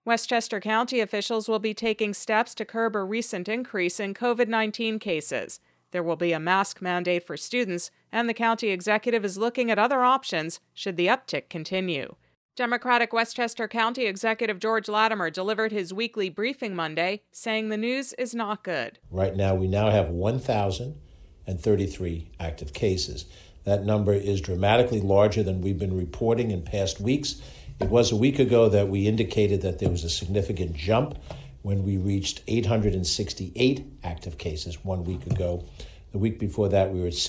Westchester County officials will be taking steps to curb a recent increase in COVID-19 cases. There will be a mask mandate for students, and the county executive is looking at other options should the uptick continue. Democratic Westchester County Executive George Latimer delivered his weekly briefing Monday, saying the news is not good. Right now, we now have 1,033 active cases. That number is dramatically larger than we've been reporting in past weeks. It was a week ago that we indicated that there was a significant jump when we reached 868 active cases 1 week ago. The week before that, we were at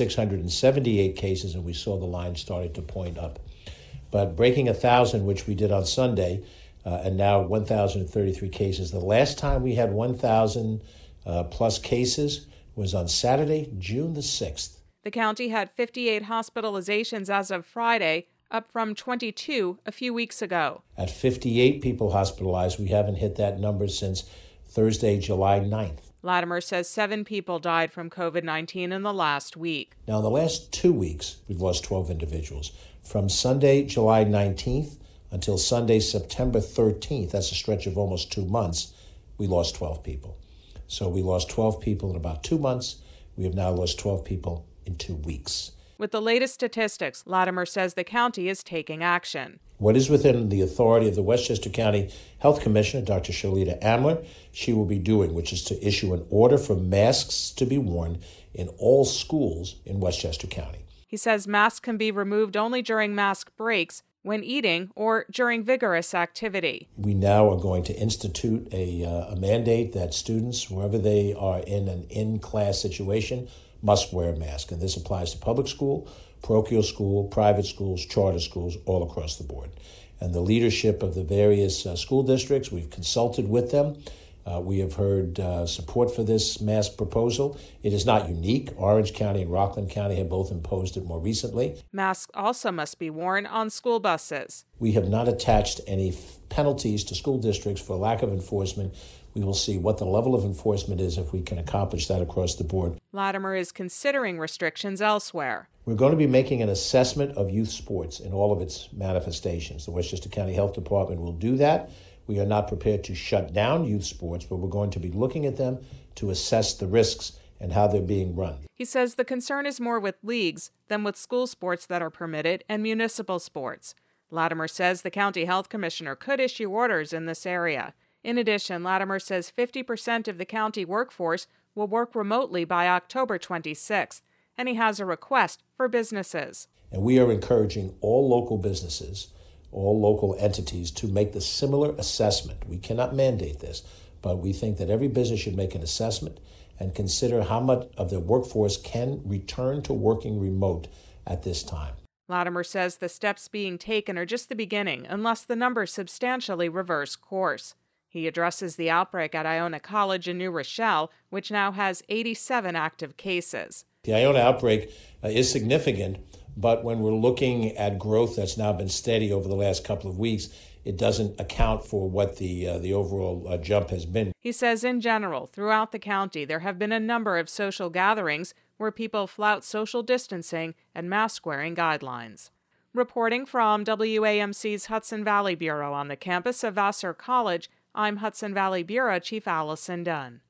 678 cases, and we saw the line started to point up. But breaking 1,000, which we did on Sunday, and now 1,033 cases. The last time we had 1,000 plus cases was on Saturday, June the 6th. The county had 58 hospitalizations as of Friday, up from 22 a few weeks ago. At 58 people hospitalized, we haven't hit that number since Thursday, July 9th. Latimer says 7 people died from COVID-19 in the last week. Now, in the last 2 weeks, we've lost 12 individuals. From Sunday, July 19th until Sunday, September 13th, that's a stretch of almost 2 months, we lost 12 people. So we lost 12 people in about 2 months. We have now lost 12 people in 2 weeks. With the latest statistics, Latimer says the county is taking action. What is within the authority of the Westchester County Health Commissioner, Dr. Shalita Amler, she will be doing, which is to issue an order for masks to be worn in all schools in Westchester County. He says masks can be removed only during mask breaks, when eating, or during vigorous activity. We now are going to institute a mandate that students, wherever they are in an in-class situation, must wear a mask. And this applies to public school, parochial school, private schools, charter schools, all across the board. And the leadership of the various school districts, we've consulted with them. We have heard support for this mask proposal. It is not unique. Orange County and Rockland County have both imposed it more recently. Masks also must be worn on school buses. We have not attached any penalties to school districts for lack of enforcement. We will see what the level of enforcement is if we can accomplish that across the board. Latimer is considering restrictions elsewhere. We're going to be making an assessment of youth sports in all of its manifestations. The Westchester County Health Department will do that. We are not prepared to shut down youth sports, but we're going to be looking at them to assess the risks and how they're being run. He says the concern is more with leagues than with school sports that are permitted and municipal sports. Latimer says the county health commissioner could issue orders in this area. In addition, Latimer says 50% of the county workforce will work remotely by October 26th, and he has a request for businesses. And we are encouraging all local businesses, all local entities to make the similar assessment. We cannot mandate this, but we think that every business should make an assessment and consider how much of their workforce can return to working remote at this time. Latimer says the steps being taken are just the beginning unless the numbers substantially reverse course. He addresses the outbreak at Iona College in New Rochelle, which now has 87 active cases. The Iona outbreak is significant, but when we're looking at growth that's now been steady over the last couple of weeks, it doesn't account for what the overall jump has been. He says in general, throughout the county, there have been a number of social gatherings where people flout social distancing and mask-wearing guidelines. Reporting from WAMC's Hudson Valley Bureau on the campus of Vassar College, I'm Hudson Valley Bureau Chief Allison Dunn.